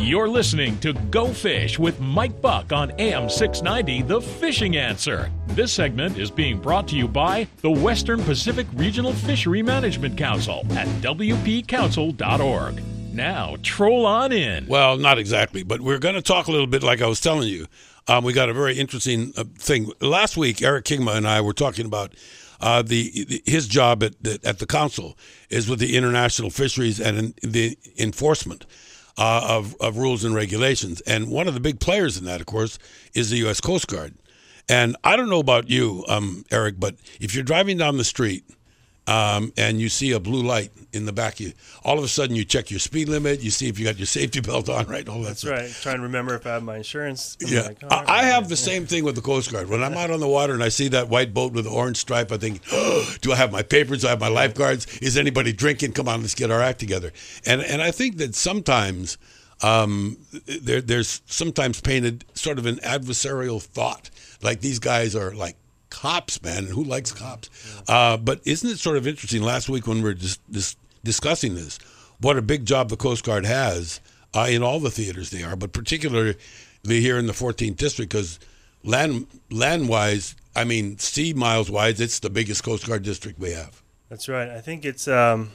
You're listening to Go Fish with Mike Buck on AM 690, The Fishing Answer. This segment is being brought to you by the Western Pacific Regional Fishery Management Council at wpcouncil.org. Now, troll on in. Well, not exactly, but we're going to talk a little bit like I was telling you. We got a very interesting thing. Last week, Eric Kingma and I were talking about his job at the council is with the international fisheries and the enforcement of rules and regulations. And one of the big players in that, of course, is the U.S. Coast Guard. And I don't know about you, Eric, but if you're driving down the street and you see a blue light in the back, all of a sudden you check your speed limit, you see if you got your safety belt on, right? All that That's stuff. right. Trying to remember if I have my insurance. Yeah, I have the same thing with the Coast Guard. When I'm out on the water and I see that white boat with the orange stripe, I think, do I have my papers? Do I have my lifeguards? Is anybody drinking? Come on, let's get our act together. And I think that sometimes there's sometimes painted sort of an adversarial thought, like these guys are like cops, man. Who likes cops? But isn't it sort of interesting? Last week when we were discussing this, what a big job the Coast Guard has in all the theaters they are, but particularly here in the 14th District, because land-wise, I mean, sea miles-wise, it's the biggest Coast Guard district we have. That's right. I think it's over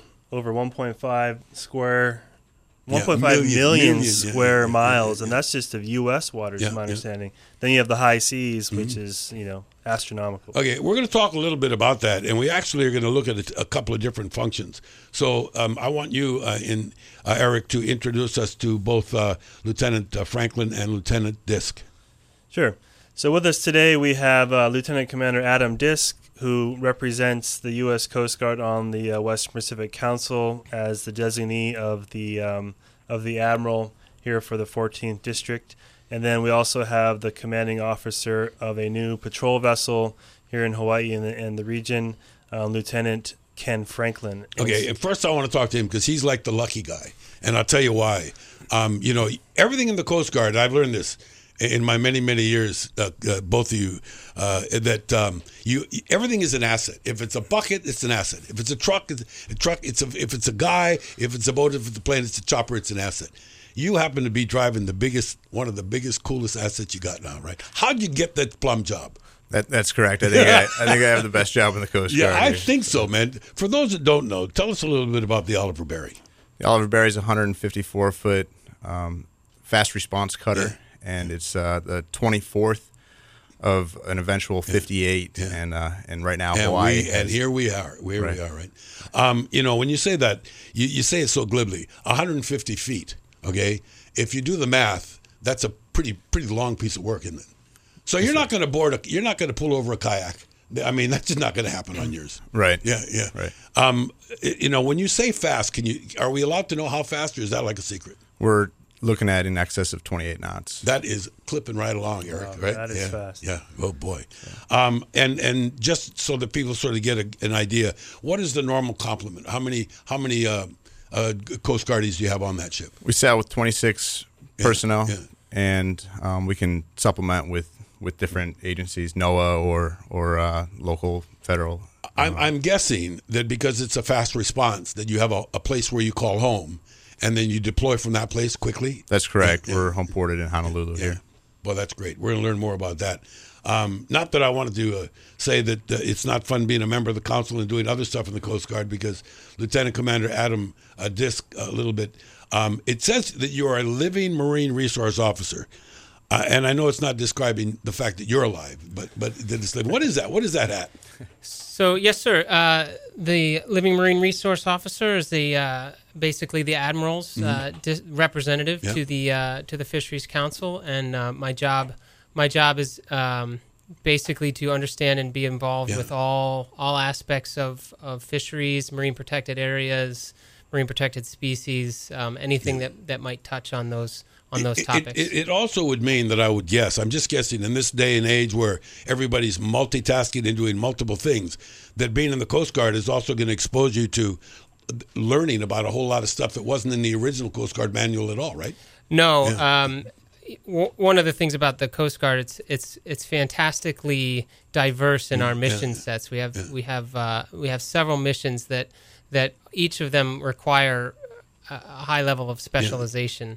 1.5 million square miles, and that's just of U.S. waters, in my understanding. Then you have the high seas, which is, astronomical. Okay, we're going to talk a little bit about that, and we actually are going to look at a couple of different functions. So I want you, Eric, to introduce us to both Lieutenant Franklin and Lieutenant Disk. Sure. So with us today, we have Lieutenant Commander Adam Disk, who represents the U.S. Coast Guard on the Western Pacific Council as the designee of the Admiral here for the 14th District. And then we also have the commanding officer of a new patrol vessel here in Hawaii and the region, Lieutenant Ken Franklin. Okay, and first I want to talk to him because he's like the lucky guy, and I'll tell you why. Everything in the Coast Guard, I've learned this in my many, many years, both of you, that everything is an asset. If it's a bucket, it's an asset. If it's a truck, it's a truck. If it's a guy, if it's a boat, if it's a plane, it's a chopper, it's an asset. You happen to be driving one of the biggest, coolest assets you got now, right? How'd you get that plum job? That's correct. I think I have the best job in the Coast Guard. Yeah, I think so, man. For those that don't know, tell us a little bit about the Oliver Berry. The Oliver Berry is a 154-foot fast response cutter, and it's the 24th of an eventual 58, and right now Hawaii. And here we are. We are, right? When you say that, you say it so glibly, 150 feet. Okay, if you do the math, that's a pretty long piece of work, isn't it? So you're not going to you're not going to pull over a kayak. I mean, that's just not going to happen on yours. Right. Yeah. Right. When you say fast, are we allowed to know how fast, or is that like a secret? We're looking at in excess of 28 knots. That is clipping right along, Eric. Right? That is fast. Yeah. Oh boy. Yeah. And just so that people sort of get an idea, what is the normal complement? How many Coast Guardies do you have on that ship? We sat with 26 personnel, and we can supplement with different agencies, NOAA or local, federal. I'm guessing that because it's a fast response, that you have a place where you call home, and then you deploy from that place quickly? That's correct. We're home ported in Honolulu here. Well, that's great. We're going to learn more about that. Not that I wanted to say that it's not fun being a member of the council and doing other stuff in the Coast Guard, because Lieutenant Commander Adam Disk, a little bit, it says that you are a living marine resource officer. And I know it's not describing the fact that you're alive, but what is that? What is that at? So, yes, sir. The living marine resource officer is basically the Admiral's representative to the Fisheries Council, and my job is basically to understand and be involved with all aspects of fisheries, marine protected areas, marine protected species, anything that might touch on those topics. It also would mean that I would guess, I'm just guessing, in this day and age where everybody's multitasking and doing multiple things, that being in the Coast Guard is also going to expose you to learning about a whole lot of stuff that wasn't in the original Coast Guard manual at all, right? No. Yeah. One of the things about the Coast Guard, it's fantastically diverse in our mission sets. We have several missions that each of them require a high level of specialization.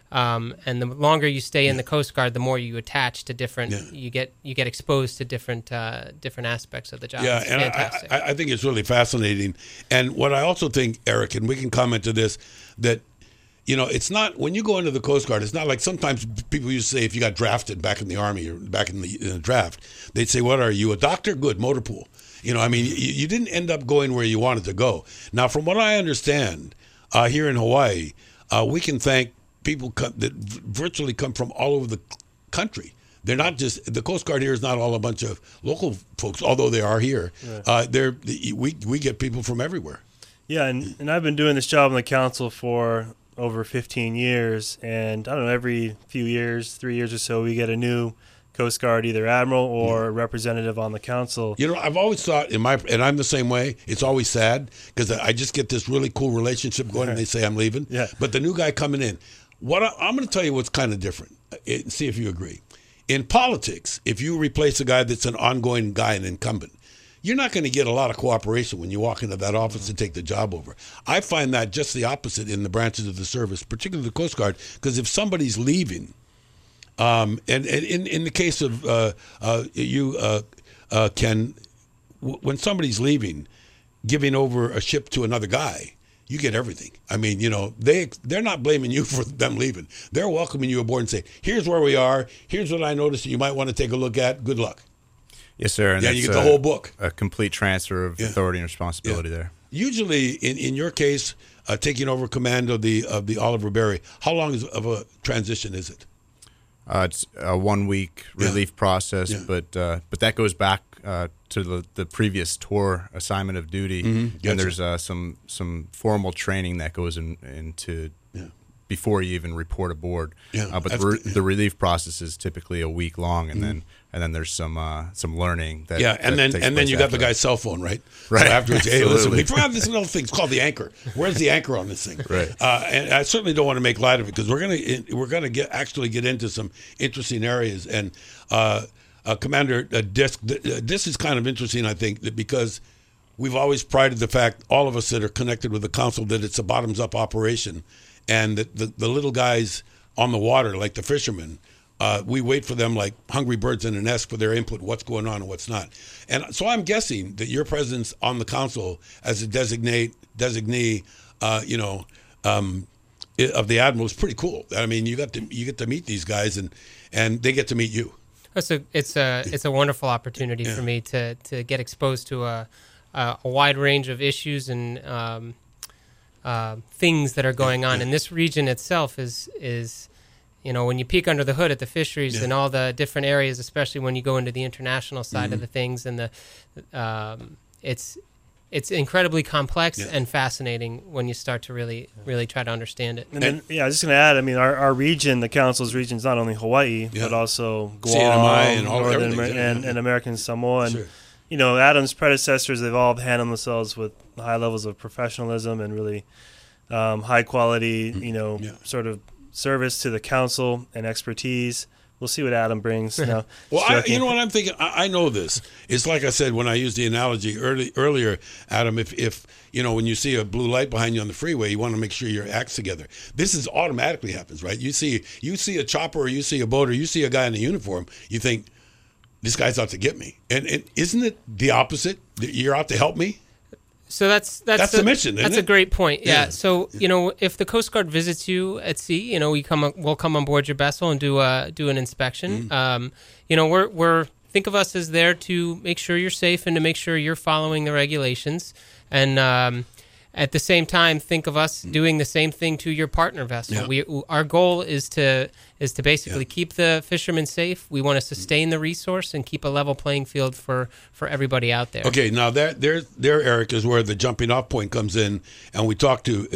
And the longer you stay in the Coast Guard, the more you attach to different. You get exposed to different aspects of the job. Yeah, it's and fantastic. I think it's really fascinating. And what I also think, Eric, and we can comment to this, that it's not, when you go into the Coast Guard, it's not like sometimes people used to say if you got drafted back in the Army or back in the draft, they'd say, what are you, a doctor? Good, motor pool. You didn't end up going where you wanted to go. Now, from what I understand, here in Hawaii, we can thank people that virtually come from all over the country. They're not just, the Coast Guard here is not all a bunch of local folks, although they are here. Yeah. We get people from everywhere. Yeah, and I've been doing this job in the council for over 15 years, and I don't know, every few years, 3 years or so, we get a new Coast Guard, either admiral or representative on the council. I've always thought, and I'm the same way, it's always sad because I just get this really cool relationship going and they say I'm leaving. Yeah. But the new guy coming in, I'm going to tell you what's kind of different, see if you agree. In politics, if you replace a guy that's an ongoing guy, an incumbent, you're not going to get a lot of cooperation when you walk into that office and take the job over. I find that just the opposite in the branches of the service, particularly the Coast Guard, because if somebody's leaving, and in the case of Ken, when somebody's leaving, giving over a ship to another guy, you get everything. I mean, they're not blaming you for them leaving. They're welcoming you aboard and saying, here's where we are. Here's what I noticed you might want to take a look at. Good luck. Yes, sir. And you get the whole book. A complete transfer of authority and responsibility there. Usually, in your case, taking over command of the Oliver Berry, how long of a transition is it? It's a 1 week relief process, but that goes back to the previous tour assignment of duty, and there's some formal training that goes into before you even report aboard. But the relief process is typically a week long, and then there's some learning that and then you got the guy's cell phone, right? Right. So afterwards, hey, listen, we forgot this little thing. It's called the anchor. Where's the anchor on this thing? Right. And I certainly don't want to make light of it because we're gonna get into some interesting areas. And Commander Disk, this is kind of interesting, I think, because we've always prided the fact, all of us that are connected with the council, that it's a bottoms up operation, and that the little guys on the water, like the fishermen, we wait for them like hungry birds in a nest for their input, what's going on and what's not. And so I'm guessing that your presence on the council as a designee, of the Admiral is pretty cool. I mean, you get to meet these guys and they get to meet you. It's a wonderful opportunity for me to get exposed to a wide range of issues and things that are going on. And this region itself is when you peek under the hood at the fisheries and all the different areas, especially when you go into the international side of the things, and it's incredibly complex and fascinating when you start to really try to understand it. And then, I was just going to add, I mean, our region, the council's region, is not only Hawaii, but also Guam, CNMI, and Northern and American Samoa. And, sure. Adam's predecessors, they've all handled themselves with high levels of professionalism and really high quality, sort of service to the council and expertise. We'll see what Adam brings. Now, well, you know what I'm thinking? I know this. It's like I said when I used the analogy earlier, Adam, if when you see a blue light behind you on the freeway, you want to make sure your act's together. This is automatically happens, right? You see a chopper, or you see a boat, or you see a guy in a uniform, you think, this guy's out to get me. And isn't it the opposite? You're out to help me? So that's the mission. That's a great point. Yeah. So if the Coast Guard visits you at sea, we'll come on board your vessel and do an inspection. We're think of us as there to make sure you're safe and to make sure you're following the regulations. And at the same time, think of us doing the same thing to your partner vessel. Yeah. Our goal is to basically keep the fishermen safe. We want to sustain the resource and keep a level playing field for everybody out there. Okay, now there, Eric, is where the jumping off point comes in, and we talk to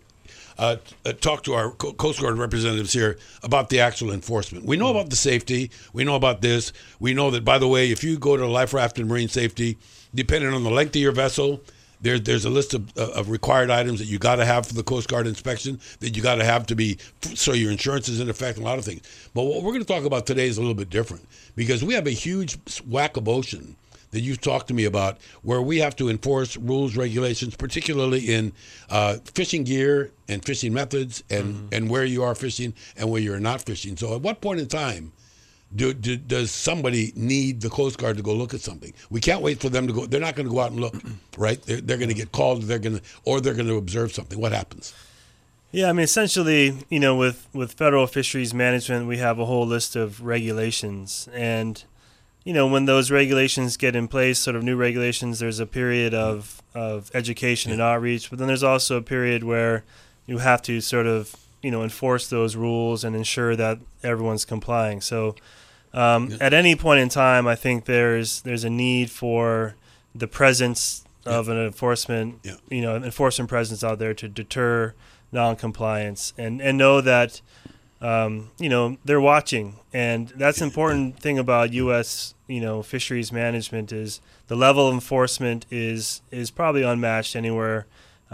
our Coast Guard representatives here about the actual enforcement. We know about the safety. We know about this. We know that, by the way, if you go to life raft and marine safety, depending on the length of your vessel, there's a list of required items that you got to have for the Coast Guard inspection, that you got to have so your insurance is in effect, and a lot of things. But what we're going to talk about today is a little bit different, because we have a huge whack of ocean that you've talked to me about where we have to enforce rules, regulations, particularly in fishing gear and fishing methods and where you are fishing and where you're not fishing. So at what point in time does somebody need the Coast Guard to go look at something? We can't wait for them to go. They're not going to go out and look, right? They're going to get called. They're going to observe something. What happens? Yeah, I mean, essentially, with federal fisheries management, we have a whole list of regulations. And, when those regulations get in place, sort of new regulations, there's a period of education and outreach. But then there's also a period where you have to sort of, enforce those rules and ensure that everyone's complying. So at any point in time, I think there's a need for the presence of an enforcement presence out there to deter non-compliance and know that they're watching. And that's the important thing about U.S. fisheries management is the level of enforcement is probably unmatched anywhere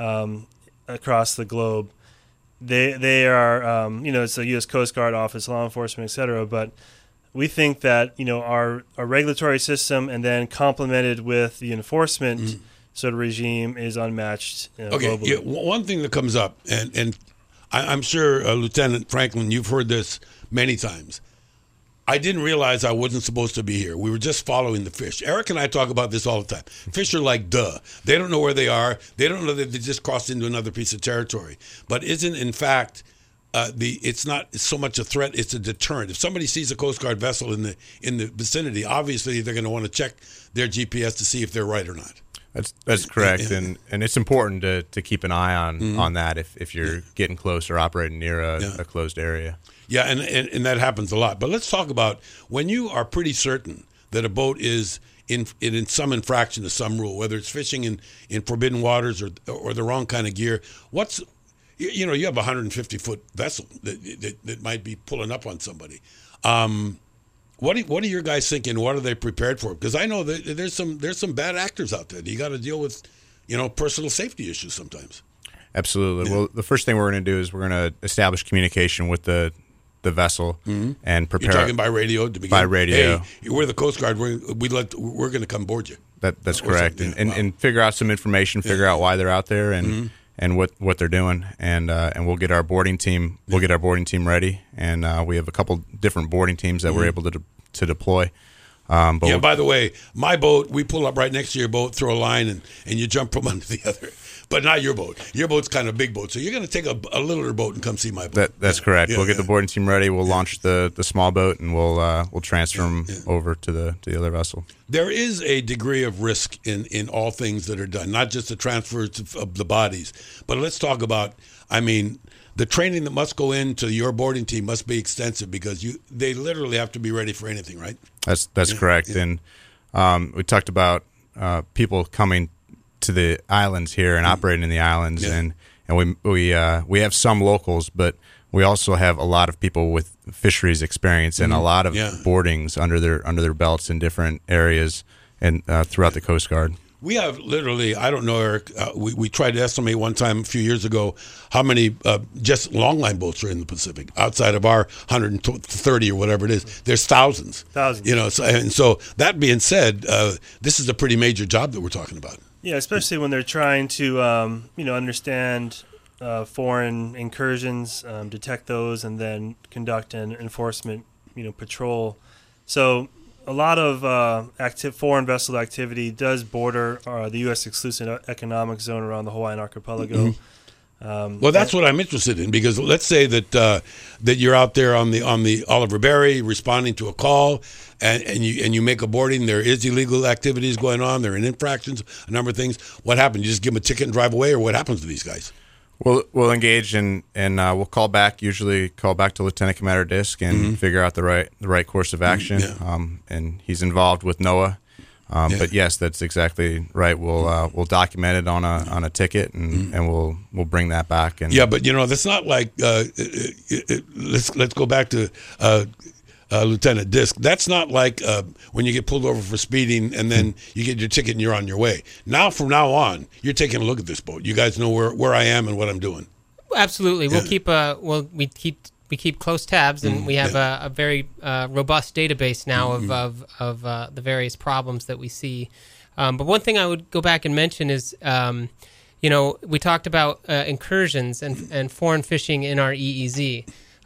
across the globe. They are it's the U.S. Coast Guard Office, law enforcement, et cetera, but we think that our regulatory system and then complemented with the enforcement sort of regime is unmatched globally. Yeah, one thing that comes up, and I'm sure Lieutenant Franklin, you've heard this many times. I didn't realize I wasn't supposed to be here. We were just following the fish. Eric and I talk about this all the time. Fish are like duh. They don't know where they are. They don't know that they just crossed into another piece of territory. But isn't, in fact, it's not so much a threat, it's a deterrent. If somebody sees a Coast Guard vessel in the vicinity, obviously they're going to want to check their GPS to see if they're right or not. That's correct, and it's important to keep an eye on that if you're getting close or operating near a closed area. Yeah, and that happens a lot. But let's talk about when you are pretty certain that a boat is in some infraction of some rule, whether it's fishing in forbidden waters or the wrong kind of gear. You have a 150-foot vessel that might be pulling up on somebody. What are your guys thinking? What are they prepared for? Because I know that there's some bad actors out there. You got to deal with, personal safety issues sometimes. Absolutely. Yeah. Well, the first thing we're going to do is we're going to establish communication with the vessel and prepare. You're talking by radio to begin. By radio. Hey, we're the Coast Guard. We're going to come board you. That's correct, and figure out some information. Figure out why they're out there and what they're doing, and we'll get our boarding team. We'll get our boarding team ready, and we have a couple different boarding teams that we're able to deploy. But by the way, my boat, we pull up right next to your boat, throw a line, and you jump from under the other. But not your boat. Your boat's kind of a big boat, so you're going to take a littler boat and come see my boat. That's correct. We'll get the boarding team ready. We'll launch the small boat, and we'll transfer them over to the other vessel. There is a degree of risk in all things that are done, not just the transfers of the bodies. But let's talk about, the training that must go into your boarding team must be extensive because they literally have to be ready for anything, right? That's correct. Yeah. And we talked about people coming to the islands here and operating in the islands, and we have some locals, but we also have a lot of people with fisheries experience and a lot of boardings under their belts in different areas and throughout the Coast Guard. We have literally, I don't know, Eric, we tried to estimate one time a few years ago how many just longline boats are in the Pacific. Outside of our 130 or whatever it is, there's thousands. So that being said, this is a pretty major job that we're talking about. Yeah, especially when they're trying to, understand foreign incursions, detect those, and then conduct an enforcement, patrol. So a lot of foreign vessel activity does border the U.S. exclusive economic zone around the Hawaiian archipelago. Well, that's what I'm interested in, because let's say that you're out there on the Oliver Berry responding to a call, and you make a boarding. There is illegal activities going on. There are infractions, a number of things. What happens? You just give them a ticket and drive away, or what happens to these guys? We'll engage and we'll call back. Usually, call back to Lieutenant Commander Disk and figure out the right course of action. And he's involved with NOAA. But yes, that's exactly right. We'll document it on a ticket and we'll bring that back. And but that's not like let's go back to Lieutenant Disk. That's not like when you get pulled over for speeding and then you get your ticket and you're on your way. Now, from now on, you're taking a look at this boat. You guys know where I am and what I'm doing. Absolutely, we'll keep keep close tabs, and we have a very robust database now of the various problems that we see. But one thing I would go back and mention is, we talked about incursions and foreign fishing in our EEZ.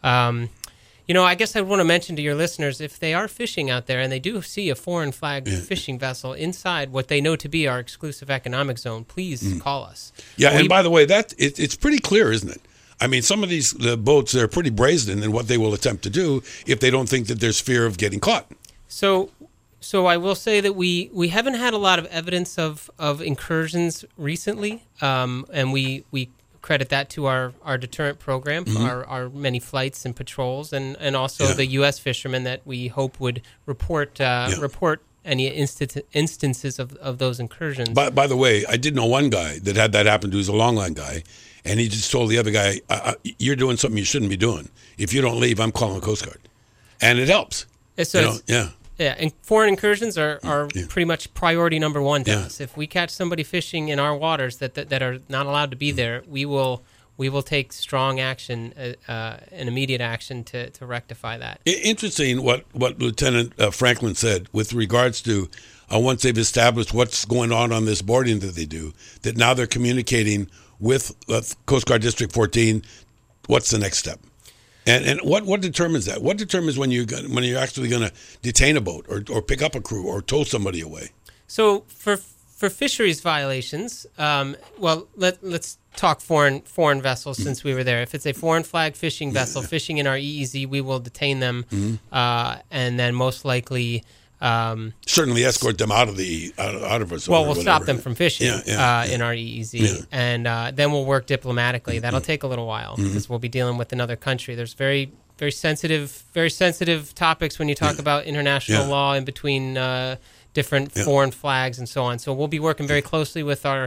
I guess I want to mention to your listeners, if they are fishing out there and they do see a foreign flag fishing vessel inside what they know to be our exclusive economic zone, please call us. Yeah, and by the way, it's pretty clear, isn't it? I mean, some of these boats, they're pretty brazen in what they will attempt to do if they don't think that there's fear of getting caught. So I will say that we haven't had a lot of evidence of incursions recently, and we credit that to our deterrent program, our many flights and patrols, and also the U.S. fishermen that we hope would report any instances of those incursions. By the way, I did know one guy that had that happen to. He's a longline guy, and he just told the other guy, "You're doing something you shouldn't be doing. If you don't leave, I'm calling the Coast Guard," and it helps. Yeah, and foreign incursions are pretty much priority number one to us. If we catch somebody fishing in our waters that are not allowed to be there, we will take strong action, and immediate action to rectify that. Interesting what Lieutenant Franklin said with regards to once they've established what's going on this boarding that they do, that now they're communicating with Coast Guard District 14. What's the next step? And what determines that? What determines when you're actually going to detain a boat or pick up a crew or tow somebody away? So for fisheries violations, let's talk foreign vessels since we were there. If it's a foreign flag fishing vessel fishing in our EEZ, we will detain them, and then most likely certainly escort them out of us. Well, we'll stop them from fishing in our EEZ, and then we'll work diplomatically. That'll take a little while because we'll be dealing with another country. There's very sensitive topics when you talk about international law in between different foreign flags and so on. So we'll be working very closely with our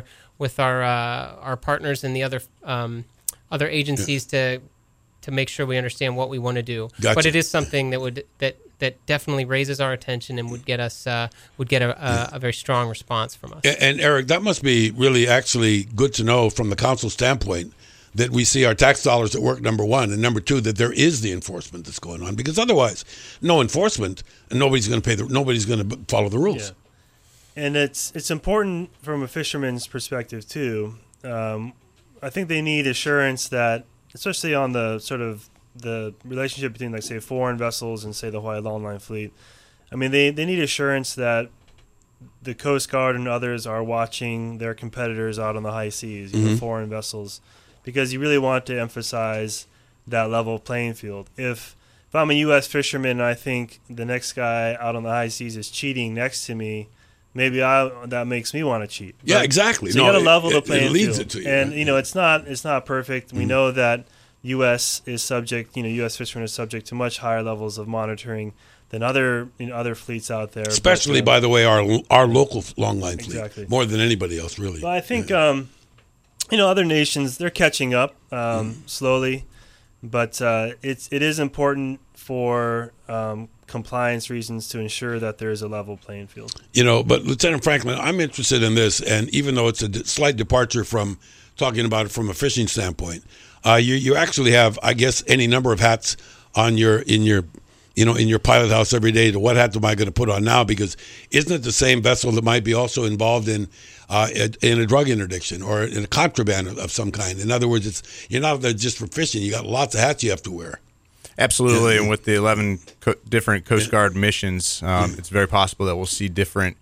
partners and the other agencies to make sure we understand what we want to do. Gotcha. But it is something that definitely raises our attention and would get a very strong response from us. And Eric, that must be really actually good to know from the council standpoint that we see our tax dollars at work, number one, and number two, that there is the enforcement that's going on, because otherwise, no enforcement, and nobody's going to follow the rules. Yeah. And it's important from a fisherman's perspective too. I think they need assurance that, especially on the sort of the relationship between, like, say, foreign vessels and, say, the Hawaii Longline Fleet. I mean, they need assurance that the Coast Guard and others are watching their competitors out on the high seas, foreign vessels, because you really want to emphasize that level playing field. If I'm a U.S. fisherman and I think the next guy out on the high seas is cheating next to me, maybe that makes me want to cheat. Yeah, exactly. So you got to level the playing field. It leads it to you. And, it's not perfect. We know that U.S. is subject, U.S. fishermen are subject to much higher levels of monitoring than other fleets out there. Especially, by the way, our local longline fleet, more than anybody else, really. But I think, other nations, they're catching up slowly, but it is important for compliance reasons to ensure that there is a level playing field. But Lieutenant Franklin, I'm interested in this, and even though it's a slight departure from talking about it from a fishing standpoint, you actually have, I guess, any number of hats on in your pilot house every day. To what hat am I going to put on now? Because isn't it the same vessel that might be also involved in a drug interdiction or in a contraband of some kind? In other words, you're not there just for fishing. You got lots of hats you have to wear. Absolutely, and with the 11 different Coast Guard missions, it's very possible that we'll see different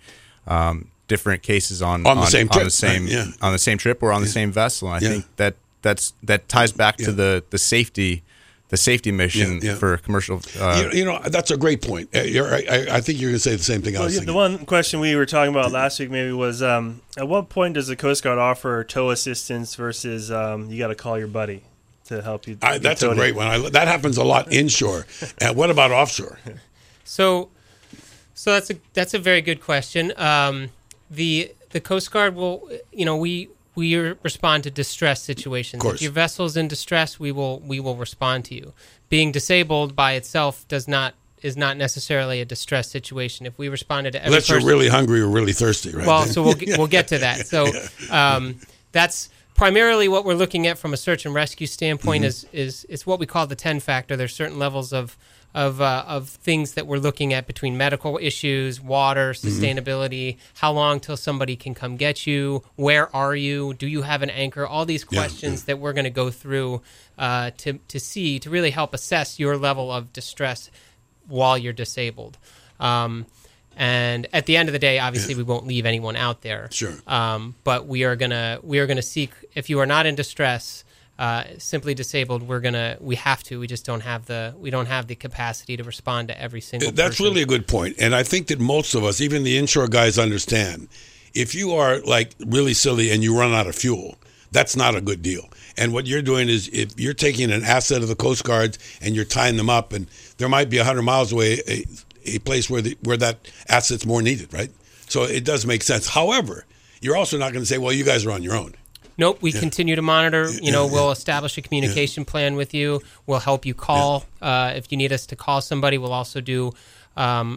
cases on the same trip or on the same vessel. And I think that ties back to the safety mission for commercial. That's a great point. I think you're going to say the same thing. The one question we were talking about last week maybe was, at what point does the Coast Guard offer tow assistance versus you got to call your buddy to help you? That's a great one. That happens a lot inshore. And what about offshore? So that's a very good question. The Coast Guard will, we respond to distress situations. If your vessel is in distress, we will respond to you. Being disabled by itself is not necessarily a distress situation. If we responded to every unless you're really hungry or really thirsty, right? Well, so we'll get to that. So primarily what we're looking at from a search and rescue standpoint is what we call the 10 factor. There's certain levels of things that we're looking at between medical issues, water, sustainability, how long till somebody can come get you, where are you, do you have an anchor, all these questions that we're going to go through to really help assess your level of distress while you're disabled. And at the end of the day, obviously, we won't leave anyone out there. Sure. But we are gonna seek, if you are not in distress, simply disabled, we have to. We just don't have the capacity to respond to every single person. That's really a good point. And I think that most of us, even the inshore guys, understand if you are like really silly and you run out of fuel, that's not a good deal. And what you're doing is if you're taking an asset of the Coast Guard's and you're tying them up, and there might be 100 miles away a place where that asset's more needed, right? So it does make sense. However, you're also not going to say, well, you guys are on your own. Nope, we continue to monitor. We'll establish a communication plan with you. We'll help you call. If you need us to call somebody, we'll also do a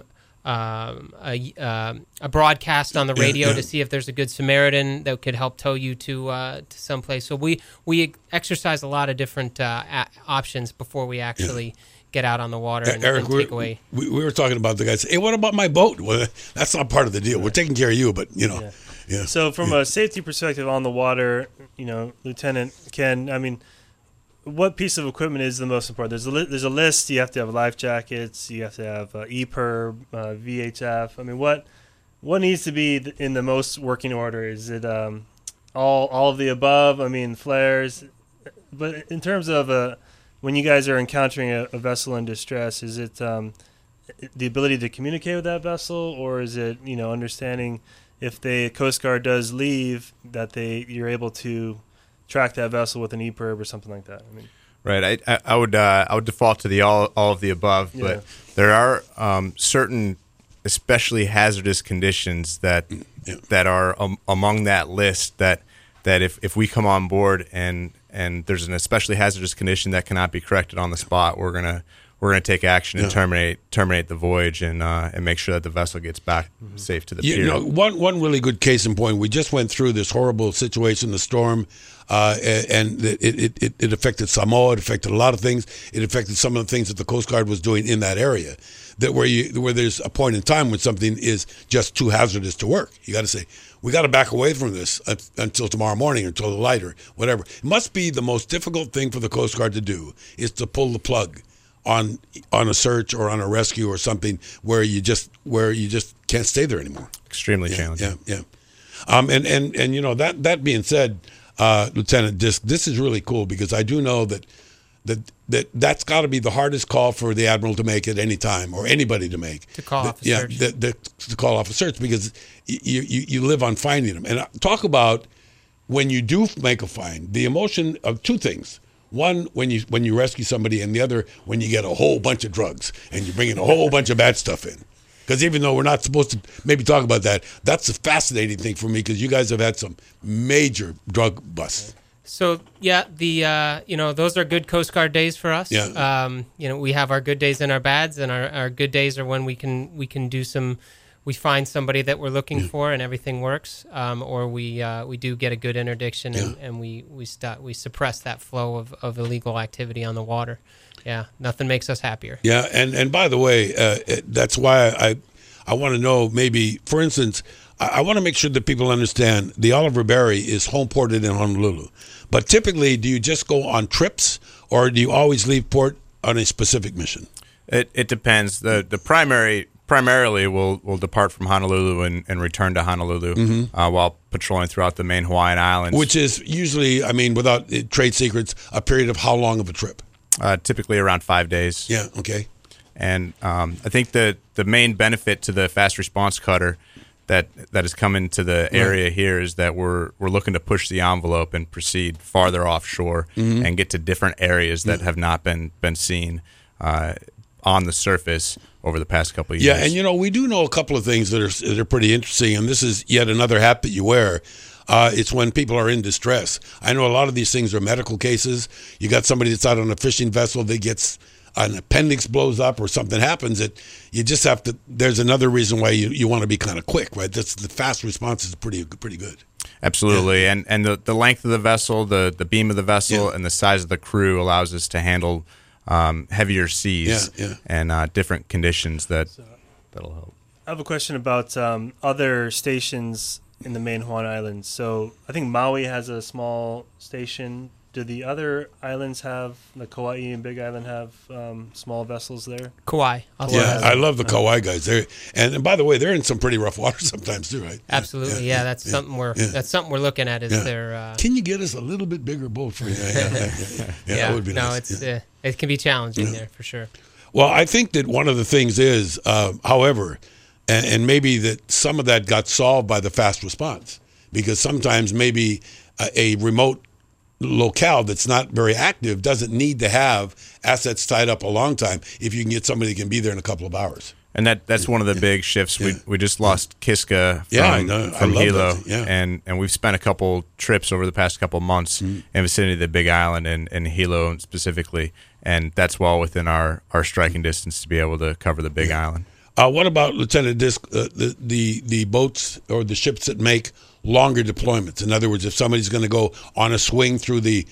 broadcast on the radio to see if there's a good Samaritan that could help tow you to someplace. So we exercise a lot of different options before we actually get out on the water and take away. We were talking about the guys. Hey, what about my boat? Well, that's not part of the deal. We're taking care of you, but So from a safety perspective on the water, Lieutenant Ken, I mean, what piece of equipment is the most important? There's a list. You have to have life jackets. You have to have EPIRB, VHF. I mean, what needs to be in the most working order? Is it all of the above? I mean, flares. But in terms of when you guys are encountering a vessel in distress, is it the ability to communicate with that vessel, or is it understanding if the Coast Guard does leave that you're able to track that vessel with an EPIRB or something like that? I mean, right. I would default to the all of the above, but there are certain especially hazardous conditions that are among that list that if we come on board and there's an especially hazardous condition that cannot be corrected on the spot, we're gonna take action and terminate the voyage and make sure that the vessel gets back safe to the pier. One really good case in point. We just went through this horrible situation, the storm, and it affected Samoa. It affected a lot of things. It affected some of the things that the Coast Guard was doing in that area. That where there's a point in time when something is just too hazardous to work, you got to say, we got to back away from this until tomorrow morning, until the light or whatever. It must be the most difficult thing for the Coast Guard to do is to pull the plug on a search or on a rescue or something where you just can't stay there anymore. Extremely challenging. Yeah. And that being said, Lieutenant Disk, this is really cool because I do know that's got to be the hardest call for the Admiral to make at any time, or anybody to make. To call off a search. To call off a search, because you live on finding them. And talk about when you do make a find, the emotion of two things. One, when you rescue somebody, and the other, when you get a whole bunch of drugs and you bring in a whole bunch of bad stuff in. Because even though we're not supposed to maybe talk about that, that's a fascinating thing for me because you guys have had some major drug busts. So those are good Coast Guard days for us. Yeah. We have our good days and our bads, and our good days are when we can do some. We find somebody that we're looking for and everything works, or we do get a good interdiction and we suppress that flow of illegal activity on the water. Yeah, nothing makes us happier. Yeah, and by the way, that's why I want to know, maybe, for instance, I want to make sure that people understand the Oliver Berry is home ported in Honolulu. But typically, do you just go on trips, or do you always leave port on a specific mission? It depends. The primarily will depart from Honolulu and return to Honolulu while patrolling throughout the main Hawaiian Islands. Which is usually, without trade secrets, a period of how long of a trip? Typically around 5 days. Yeah, okay. And I think the main benefit to the fast response cutter that has come into the area here is that we're looking to push the envelope and proceed farther offshore and get to different areas that have not been seen on the surface over the past couple of years. Yeah, and we do know a couple of things that are pretty interesting, and this is yet another hat that you wear. It's when people are in distress. I know a lot of these things are medical cases. You got somebody that's out on a fishing vessel that gets an appendix blows up or something happens, you just have to. There's another reason why you want to be kind of quick, right? That's the fast response is pretty good. Absolutely, and the length of the vessel, the beam of the vessel, and the size of the crew allows us to handle heavier seas and different conditions that'll help. I have a question about other stations in the main Hawaiian Islands. So I think Maui has a small station. Do the other islands have, the Kauai and Big Island have small vessels there? Kauai. I love the Kauai guys. And by the way, they're in some pretty rough water sometimes too, right? Absolutely, that's something we're looking at. Is their Can you get us a little bit bigger boat for you? That would be nice. No, it can be challenging there for sure. Well, I think that one of the things is, however, and maybe that some of that got solved by the fast response, because sometimes maybe a remote locale that's not very active doesn't need to have assets tied up a long time if you can get somebody that can be there in a couple of hours. And that's one of the big shifts. We just lost Kiska from Hilo, and we've spent a couple trips over the past couple of months in vicinity of the Big Island and Hilo specifically, and that's well within our striking distance to be able to cover the Big Island. What about, Lieutenant Disk, the boats or the ships that make longer deployments? In other words, if somebody's going to go on a swing through the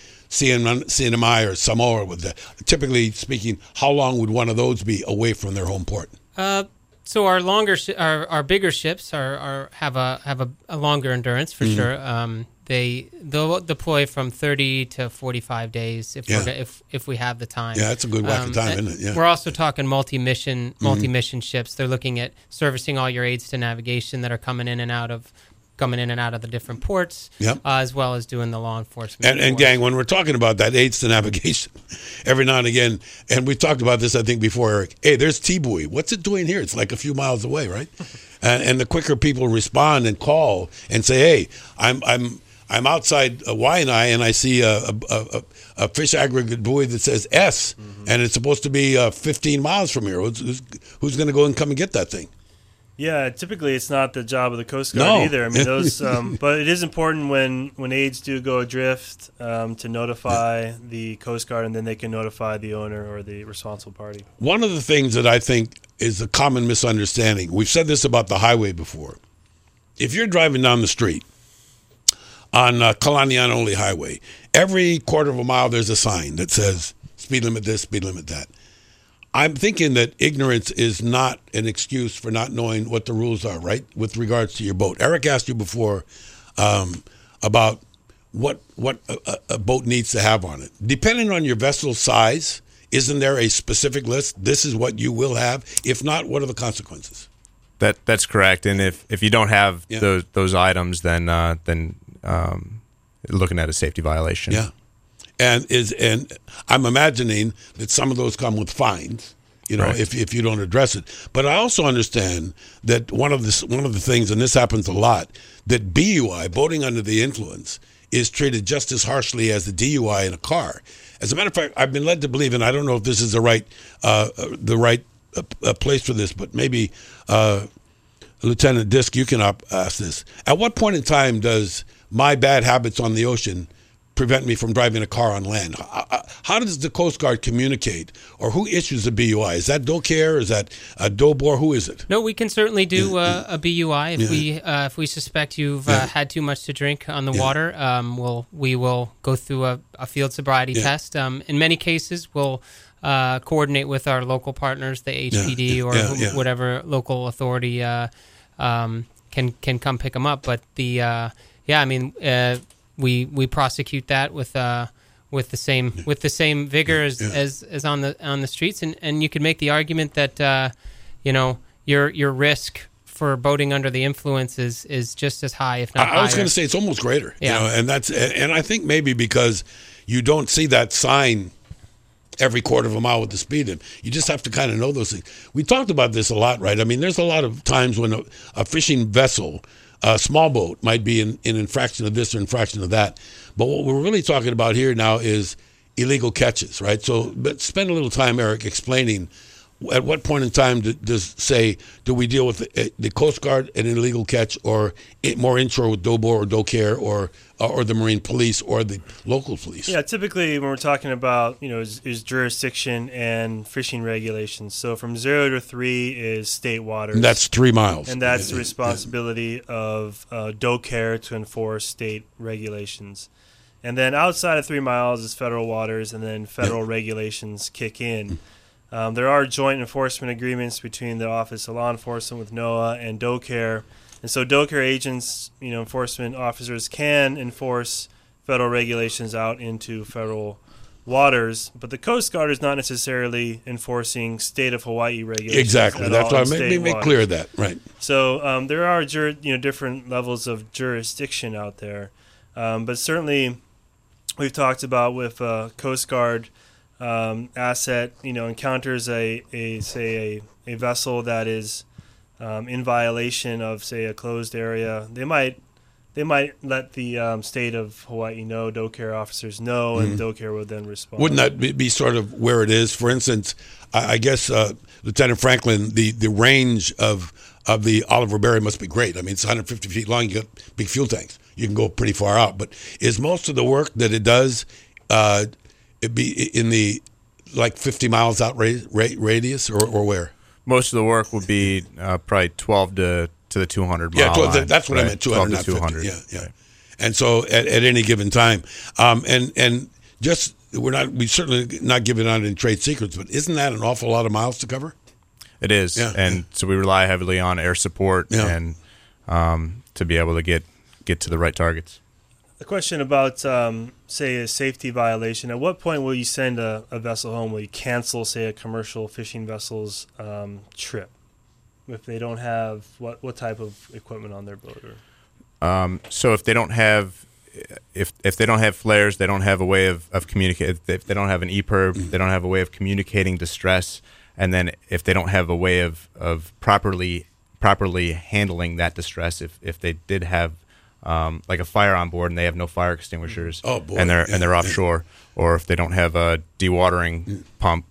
CNMI or Samoa, typically speaking, how long would one of those be away from their home port? So our longer, our bigger ships have a longer endurance for sure. They'll deploy from 30 to 45 days if we have the time. Yeah, that's a good whack of time, isn't it? Yeah. We're also talking multi-mission ships. They're looking at servicing all your aids to navigation that are coming in and out of the different ports, as well as doing the law enforcement. And gang, when we're talking about that aids to navigation, every now and again, and we've talked about this, I think, before, Eric. Hey, there's T-buoy. What's it doing here? It's like a few miles away, right? And the quicker people respond and call and say, hey, I'm outside Waianae and I see a fish aggregate buoy that says S, and it's supposed to be 15 miles from here. Who's going to go and come and get that thing? Yeah, typically it's not the job of the Coast Guard either. I mean, those, but it is important when aids do go adrift to notify the Coast Guard, and then they can notify the owner or the responsible party. One of the things that I think is a common misunderstanding, we've said this about the highway before. If you're driving down the street on Kalaniana-Oli Highway, every quarter of a mile there's a sign that says speed limit this, speed limit that. I'm thinking that ignorance is not an excuse for not knowing what the rules are, right, with regards to your boat. Eric asked you before about what a boat needs to have on it. Depending on your vessel size, isn't there a specific list? This is what you will have. If not, what are the consequences? That's correct. And if you don't have those items, then looking at a safety violation. Yeah. And I'm imagining that some of those come with fines, right, if you don't address it. But I also understand that one of the things, and this happens a lot, that BUI, boating under the influence, is treated just as harshly as the DUI in a car. As a matter of fact, I've been led to believe, and I don't know if this is the right place for this, but maybe Lieutenant Disk, you can ask this. At what point in time does my bad habits on the ocean prevent me from driving a car on land? How does the Coast Guard communicate, or who issues the BUI? Is that DOCARE? Is that DOBOR? Who is it? No, we can certainly do a BUI if we suspect you've had too much to drink on the water. We will go through a field sobriety test. In many cases, we'll coordinate with our local partners, the HPD or whatever local authority can come pick them up. But we prosecute that with the same vigor as on the streets, and you could make the argument that your risk for boating under the influence is just as high, if not higher. I was going to say it's almost greater. And I think maybe because you don't see that sign every quarter of a mile with the speed limit. You just have to kind of know those things. We talked about this a lot, right? I mean, there's a lot of times when a fishing vessel, a small boat, might be in infraction of this or infraction of that. But what we're really talking about here now is illegal catches, right? So but spend a little time, Eric, explaining at what point in time do we deal with the Coast Guard an illegal catch, or more inshore with DOBOR or DOCARE or the Marine Police or the local police? Yeah, typically when we're talking about is jurisdiction and fishing regulations. So from 0 to 3 is state waters. And that's 3 miles, and that's the responsibility of DOCARE to enforce state regulations. And then outside of 3 miles is federal waters, and then federal regulations kick in. There are joint enforcement agreements between the Office of Law Enforcement with NOAA and DOCARE. And so DOCARE agents, enforcement officers can enforce federal regulations out into federal waters, but the Coast Guard is not necessarily enforcing state of Hawaii regulations. Exactly. That's why I make clear that, right. So there are different levels of jurisdiction out there. But certainly we've talked about with Coast Guard asset, encounters a vessel that is in violation of, say, a closed area. They might let the state of Hawaii know, DOCARE officers know, and DOCARE will then respond. Wouldn't that be sort of where it is? For instance, I guess Lieutenant Franklin, the range of the Oliver Berry must be great. I mean, it's 150 feet long. You got big fuel tanks. You can go pretty far out. But is most of the work that it does it be in the 50 miles out radius or where? Most of the work would be probably 12 to the 200 mile line. That's what I meant, 200, 12 to not 200. 50. Yeah. Right. And so at any given time, and just we certainly not giving out any trade secrets, but isn't that an awful lot of miles to cover? It is, and so we rely heavily on air support and to be able to get to the right targets. The question about, say, a safety violation, at what point will you send a vessel home? Will you cancel, say, a commercial fishing vessel's trip if they don't have what type of equipment on their boat? So if they don't have if they don't have flares, they don't have a way of communicating. If they don't have an EPIRB, they don't have a way of communicating distress. And then if they don't have a way of properly handling that distress, if they did have like a fire on board and they have no fire extinguishers, and they're offshore, or if they don't have a dewatering pump.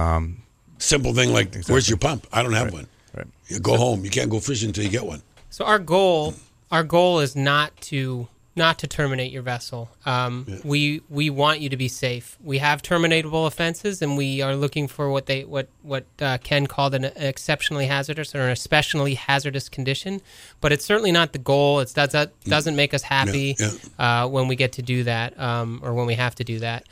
Simple thing like, where's your pump? I don't have one. Right. You go home. You can't go fishing until you get one. So our goal is not to terminate your vessel. We want you to be safe. We have terminatable offenses, and we are looking for what Ken called an exceptionally hazardous or an especially hazardous condition. But it's certainly not the goal. That doesn't make us happy when we get to do that, or when we have to do that.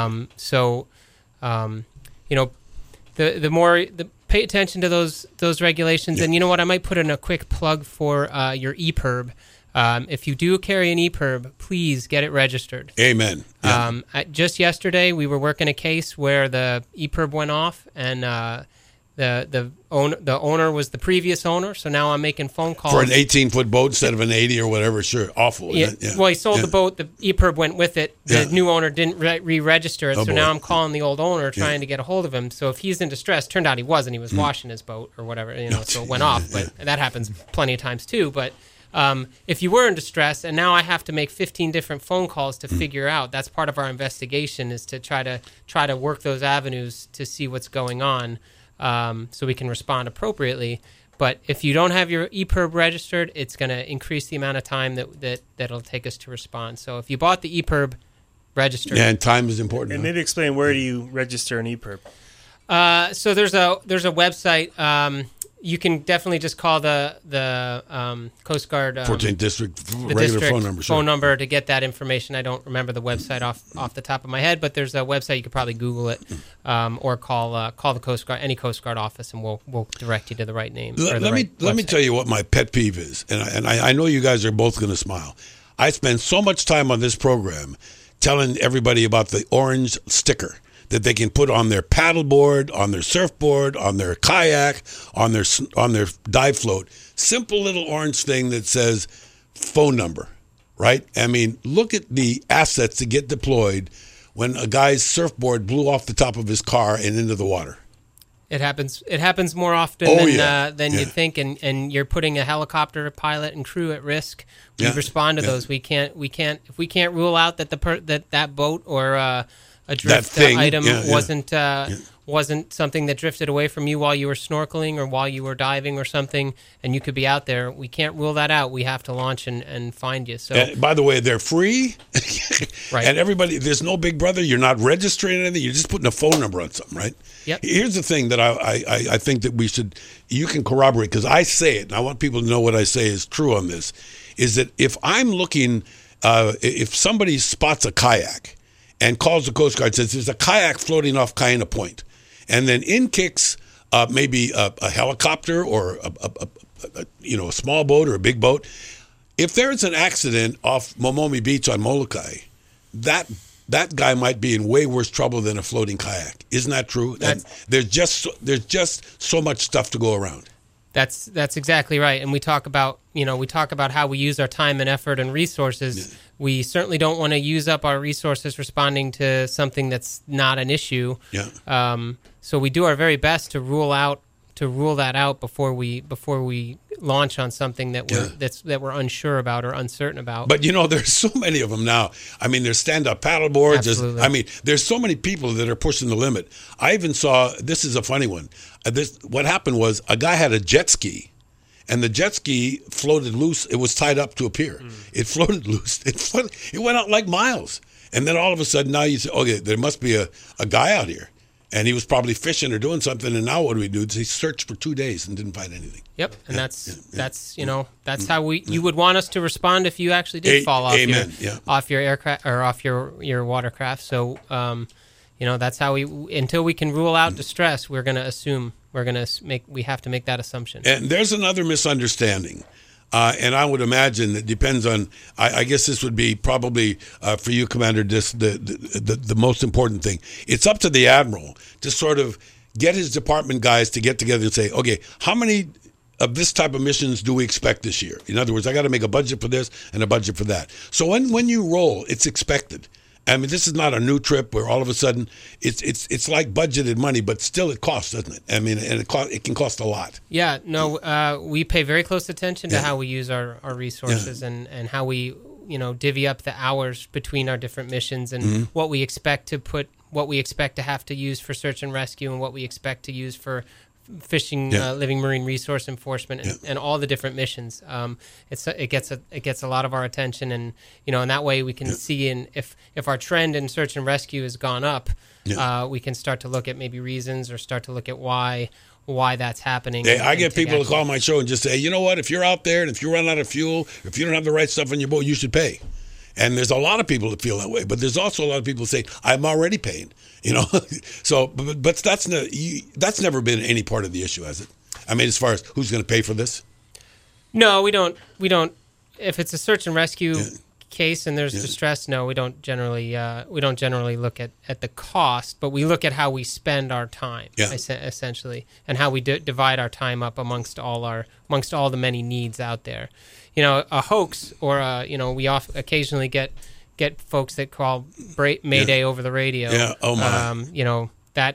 The more pay attention to those regulations, and you know what? I might put in a quick plug for your EPIRB. If you do carry an EPIRB, please get it registered. Amen. Yeah. Just yesterday, we were working a case where the EPIRB went off, and the owner was the previous owner. So now I'm making phone calls for an 18-foot boat instead of an 80 or whatever. Sure, awful. Yeah. Well, he sold the boat. The EPIRB went with it. The new owner didn't re-register it. So now I'm calling the old owner trying to get a hold of him. So if he's in distress, turned out he wasn't. He was washing his boat or whatever. So it went off. But that happens plenty of times too. But if you were in distress, and now I have to make 15 different phone calls to figure out, that's part of our investigation, is to try to work those avenues to see what's going on, so we can respond appropriately. But if you don't have your EPIRB registered, it's going to increase the amount of time that'll take us to respond. So if you bought the EPIRB, register. Yeah, and time is important. And maybe explain, where do you register an EPIRB? So there's a website. You can definitely just call the Coast Guard 14th District regular phone number. To get that information. I don't remember the website off the top of my head, but there's a website. You could probably Google it, or call the Coast Guard, any Coast Guard office, and we'll direct you to the right name. Let me tell you what my pet peeve is, and I know you guys are both going to smile. I spend so much time on this program telling everybody about the orange sticker that they can put on their paddleboard, on their surfboard, on their kayak, on their dive float. Simple little orange thing that says phone number, right? I mean, look at the assets that get deployed when a guy's surfboard blew off the top of his car and into the water. It happens more often than you'd think, and you're putting a helicopter pilot and crew at risk. We respond to those. We can't if we can't rule out that that boat or a drift item wasn't something that drifted away from you while you were snorkeling or while you were diving or something, and you could be out there, we can't rule that out. We have to launch and find you. So, and by the way, they're free. Right. And everybody, there's no big brother. You're not registering anything. You're just putting a phone number on something, right? Yep. Here's the thing that I think that you can corroborate, because I say it, and I want people to know what I say is true on this, is that if I'm looking, if somebody spots a kayak and calls the Coast Guard, says there's a kayak floating off Kaena Point, and then in kicks maybe a helicopter or a small boat or a big boat, if there's an accident off Momomi Beach on Molokai, that guy might be in way worse trouble than a floating kayak. Isn't that true? And there's just so much stuff to go around. That's exactly right. And we talk about how we use our time and effort and resources. Yeah. We certainly don't want to use up our resources responding to something that's not an issue. Yeah. So we do our very best to rule that out before we launch on something that we're unsure about or uncertain about. But there's so many of them now. I mean, there's stand-up paddle boards. Absolutely. There's so many people that are pushing the limit. I even saw, this is a funny one. What happened was a guy had a jet ski, and the jet ski floated loose. It was tied up to a pier. It floated loose. It went out like miles. And then all of a sudden now you say, okay, there must be a guy out here. And he was probably fishing or doing something, and now what do we do? He searched for 2 days and didn't find anything. Yep, and that's how you would want us to respond if you actually did fall off your aircraft or off your watercraft. So, that's how until we can rule out distress, we're going to assume we have to make that assumption. And there's another misunderstanding. And I would imagine it depends on. I guess this would be probably for you, Commander, the most important thing. It's up to the admiral to sort of get his department guys to get together and say, okay, how many of this type of missions do we expect this year? In other words, I got to make a budget for this and a budget for that. So when you roll, it's expected. I mean, this is not a new trip where all of a sudden it's like budgeted money, but still it costs, doesn't it? I mean, and it can cost a lot. Yeah, no, we pay very close attention to how we use our resources and how we divvy up the hours between our different missions and what we expect to have to use for search and rescue and what we expect to use for fishing, living marine resource enforcement, and all the different missions. It gets a lot of our attention, and in that way we can see if our trend in search and rescue has gone up, we can start to look at maybe reasons or start to look at why that's happening. Hey, I get people to call my show and just say, you know what, if you're out there and if you run out of fuel, if you don't have the right stuff on your boat, you should pay. And there's a lot of people that feel that way, but there's also a lot of people who say, I'm already paying, So, but that's never been any part of the issue, has it? I mean, as far as who's going to pay for this? No, we don't. If it's a search and rescue case and there's distress, no, we don't generally look at the cost, but we look at how we spend our time, essentially, and how we divide our time up amongst all the many needs out there. A hoax or we occasionally get folks that call Mayday over the radio. Yeah. Oh my.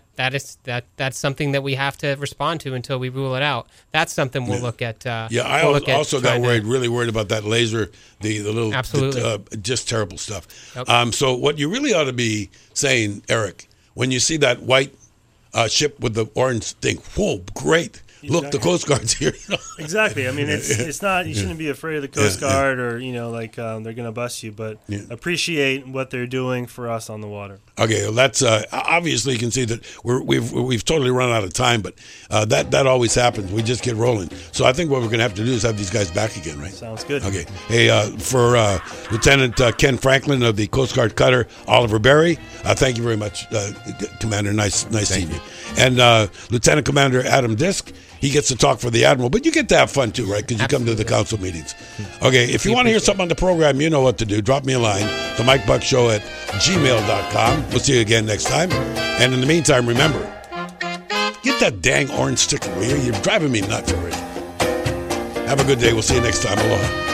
That's something that we have to respond to until we rule it out. That's something we'll look at. I also got really worried about that laser, the little, absolutely, just terrible stuff. Yep. So what you really ought to be saying, Eric, when you see that white ship with the orange thing, whoa, great. Exactly. Look, the Coast Guard's here. Exactly. I mean, it's not. You shouldn't be afraid of the Coast Guard, or they're going to bust you. But appreciate what they're doing for us on the water. Okay, well, that's obviously you can see that we've totally run out of time, but that always happens. We just get rolling. So I think what we're going to have to do is have these guys back again, right? Sounds good. Okay. Hey, for Lieutenant Ken Franklin of the Coast Guard cutter Oliver Berry, thank you very much, Commander. Nice seeing you. And Lieutenant Commander Adam Disk. He gets to talk for the Admiral, but you get to have fun too, right? Because you come to the council meetings. Okay, if you want to hear something on the program, you know what to do. Drop me a line, the Mike Buck Show at gmail.com. We'll see you again next time. And in the meantime, remember, get that dang orange sticker, will you? You're driving me nuts already. Have a good day. We'll see you next time. Aloha.